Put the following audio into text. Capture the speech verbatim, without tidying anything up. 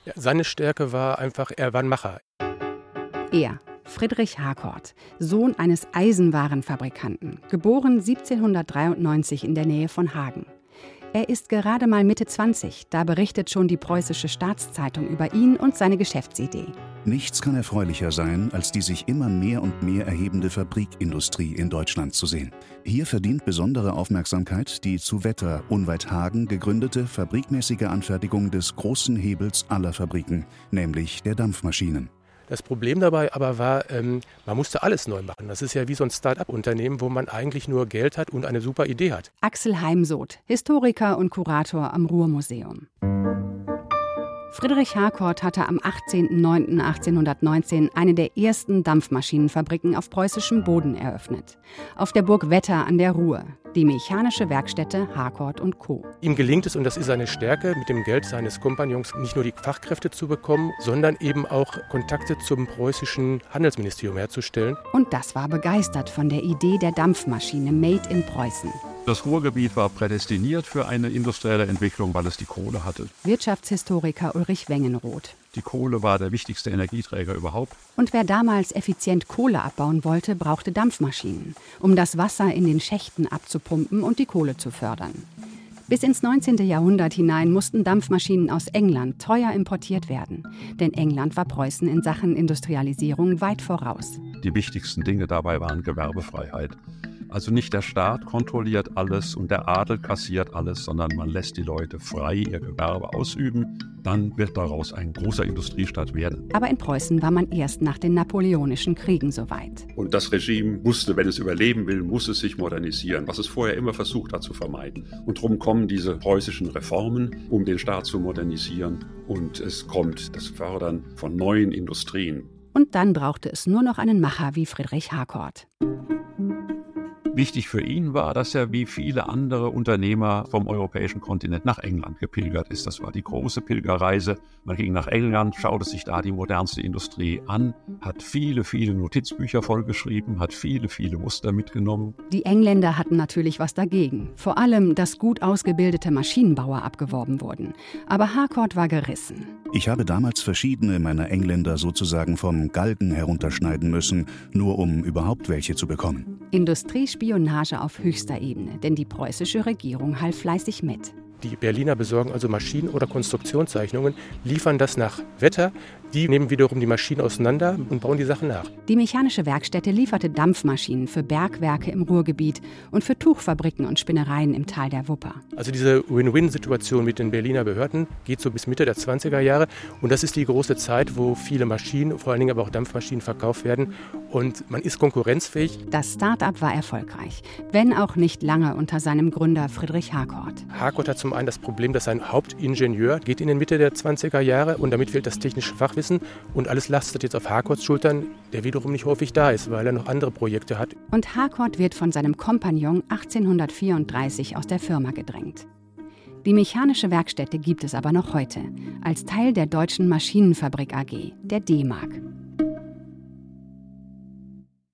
Ja, seine Stärke war einfach, er war ein Macher. Er, Friedrich Harcourt, Sohn eines Eisenwarenfabrikanten, geboren siebzehnhundertdreiundneunzig in der Nähe von Hagen. Er ist gerade mal Mitte zwanzig, da berichtet schon die Preußische Staatszeitung über ihn und seine Geschäftsidee. Nichts kann erfreulicher sein, als die sich immer mehr und mehr erhebende Fabrikindustrie in Deutschland zu sehen. Hier verdient besondere Aufmerksamkeit die zu Wetter, unweit Hagen, gegründete fabrikmäßige Anfertigung des großen Hebels aller Fabriken, nämlich der Dampfmaschinen. Das Problem dabei aber war, ähm, man musste alles neu machen. Das ist ja wie so ein Start-up-Unternehmen, wo man eigentlich nur Geld hat und eine super Idee hat. Axel Heimsoth, Historiker und Kurator am Ruhrmuseum. Friedrich Harcourt hatte am achtzehnten neunten achtzehnhundertneunzehn eine der ersten Dampfmaschinenfabriken auf preußischem Boden eröffnet. Auf der Burg Wetter an der Ruhr, die mechanische Werkstätte Harcourt und Co. Ihm gelingt es, und das ist seine Stärke, mit dem Geld seines Kompagnons nicht nur die Fachkräfte zu bekommen, sondern eben auch Kontakte zum preußischen Handelsministerium herzustellen. Und das war begeistert von der Idee der Dampfmaschine Made in Preußen. Das Ruhrgebiet war prädestiniert für eine industrielle Entwicklung, weil es die Kohle hatte. Wirtschaftshistoriker Ulrich Wengenroth. Die Kohle war der wichtigste Energieträger überhaupt. Und wer damals effizient Kohle abbauen wollte, brauchte Dampfmaschinen, um das Wasser in den Schächten abzupumpen und die Kohle zu fördern. Bis ins neunzehnten Jahrhundert hinein mussten Dampfmaschinen aus England teuer importiert werden. Denn England war Preußen in Sachen Industrialisierung weit voraus. Die wichtigsten Dinge dabei waren Gewerbefreiheit. Also nicht der Staat kontrolliert alles und der Adel kassiert alles, sondern man lässt die Leute frei ihr Gewerbe ausüben. Dann wird daraus ein großer Industriestaat werden. Aber in Preußen war man erst nach den napoleonischen Kriegen soweit. Und das Regime musste, wenn es überleben will, muss es sich modernisieren, was es vorher immer versucht hat zu vermeiden. Und darum kommen diese preußischen Reformen, um den Staat zu modernisieren. Und es kommt das Fördern von neuen Industrien. Und dann brauchte es nur noch einen Macher wie Friedrich Harcourt. Wichtig für ihn war, dass er wie viele andere Unternehmer vom europäischen Kontinent nach England gepilgert ist. Das war die große Pilgerreise. Man ging nach England, schaute sich da die modernste Industrie an, hat viele, viele Notizbücher vollgeschrieben, hat viele, viele Muster mitgenommen. Die Engländer hatten natürlich was dagegen. Vor allem, dass gut ausgebildete Maschinenbauer abgeworben wurden. Aber Harcourt war gerissen. Ich habe damals verschiedene meiner Engländer sozusagen vom Galgen herunterschneiden müssen, nur um überhaupt welche zu bekommen. Industriespionage auf höchster Ebene, denn die preußische Regierung half fleißig mit. Die Berliner besorgen also Maschinen- oder Konstruktionszeichnungen, liefern das nach Wetter. Die nehmen wiederum die Maschinen auseinander und bauen die Sachen nach. Die mechanische Werkstätte lieferte Dampfmaschinen für Bergwerke im Ruhrgebiet und für Tuchfabriken und Spinnereien im Tal der Wupper. Also diese Win-Win-Situation mit den Berliner Behörden geht so bis Mitte der zwanziger Jahre. Und das ist die große Zeit, wo viele Maschinen, vor allen Dingen aber auch Dampfmaschinen verkauft werden. Und man ist konkurrenzfähig. Das Start-up war erfolgreich, wenn auch nicht lange unter seinem Gründer Friedrich Harcourt. Harcourt hat zum einen das Problem, dass sein Hauptingenieur geht in den Mitte der zwanziger Jahre und damit fehlt das technische Fachwissen. Und alles lastet jetzt auf Harcourts Schultern, der wiederum nicht häufig da ist, weil er noch andere Projekte hat. Und Harcourt wird von seinem Kompagnon achtzehnhundertvierunddreißig aus der Firma gedrängt. Die mechanische Werkstätte gibt es aber noch heute, als Teil der Deutschen Maschinenfabrik A G, der D-Mark.